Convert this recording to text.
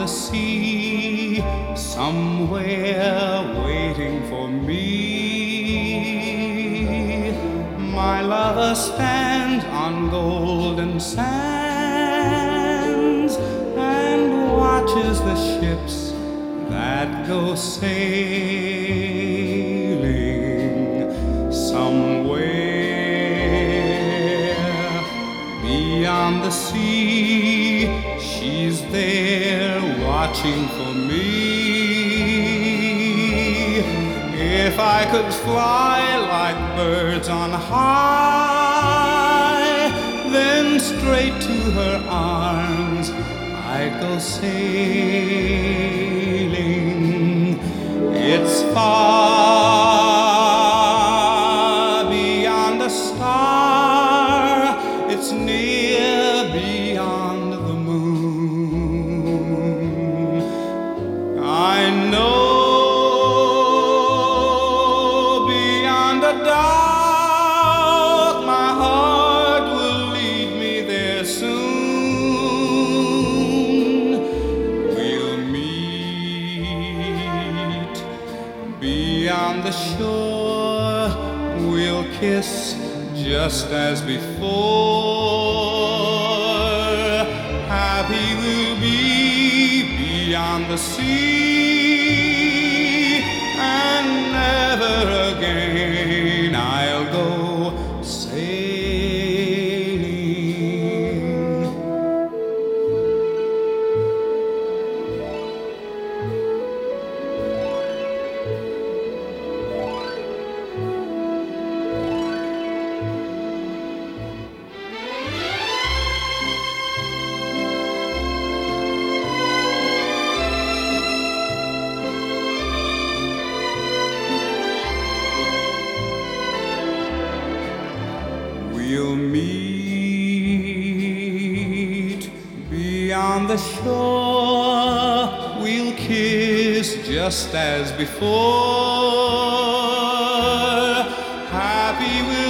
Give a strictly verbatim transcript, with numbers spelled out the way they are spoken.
the sea, somewhere waiting for me. My lover stands on golden sands and watches the ships that go sailing somewhere beyond the sea. She's there watching for me. If I could fly like birds on high, then straight to her arms I'd go sailing. It's far beyond the star, it's near beyond the moon. I know beyond a doubt my heart will lead me there soon. We'll meet beyond the shore, we'll kiss just as before. Happy we'll be beyond the sea, and never again I'll go sailing. We'll meet beyond the shore, we'll kiss just as before. Happy we'll